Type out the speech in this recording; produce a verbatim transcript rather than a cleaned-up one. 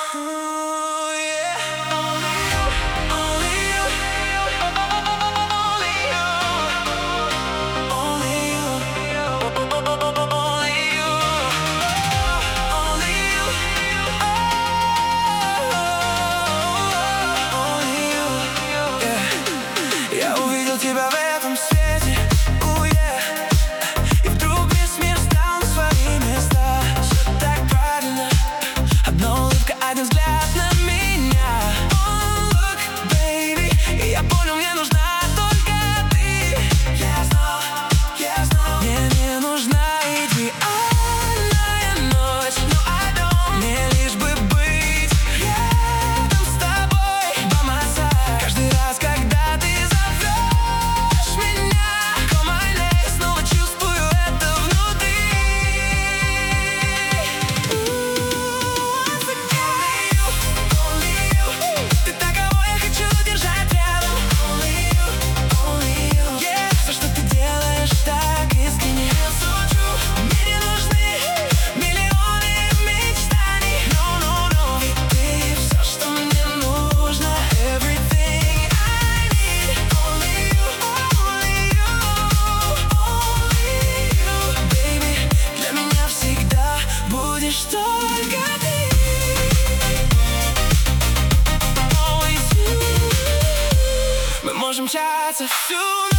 Ooh, yeah. Only you, only you, only you, only you, only you, only you, only you, yeah. Я увидел тебя в этом свете, ooh, yeah. И вдруг весь мир стал на свои места. Все так правильно. Одна улыбка, один взгляд на меня. Oh, look, baby. И я понял, мне нужна только ты. Я знал, я знал, мне не нужна идеальная ночь, но I don't. Мне лишь бы быть рядом с тобой by my side. Каждый раз, когда ты зовешь меня, call my name, снова чувствую это внутри. Once again, only you, ты та, кого я хочу держать рядом. Only you, only you, yeah. Все, что ты делаешь, так искренне. Feel so true. Мне не нужны миллионы мечтаний. No, no, no. Ведь ты все, что мне нужно. Everything I need. Only you, only you, only you, baby. Для меня всегда будешь только ты. Always you. Мы можем мчаться всю ночь.